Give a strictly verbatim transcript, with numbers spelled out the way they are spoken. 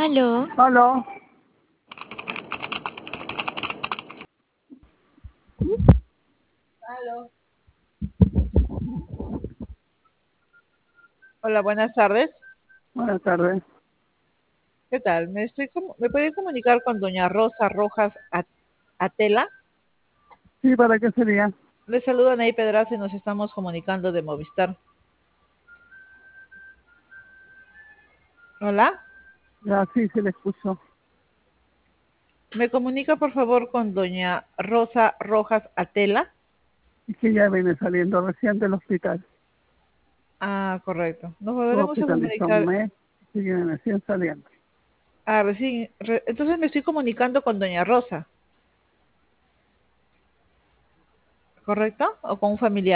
Aló. Aló. Aló. Hola, buenas tardes. Buenas tardes. ¿Qué tal? ¿Me, estoy comu- ¿Me puede comunicar con doña Rosa Rojas A- Atela? Sí, ¿para qué sería? Le saluda Ney Pedraza y nos estamos comunicando de Movistar. Hola. Ya, sí, se le escucho. ¿Me comunica por favor con doña Rosa Rojas Atela? Es que ya viene saliendo recién del hospital. Ah, correcto. Nos Estuvo volveremos a hospitalizado un comunicar. mes y viene recién saliendo. Ah, recién. re- Entonces me estoy comunicando con doña Rosa, ¿correcto? ¿O con un familiar?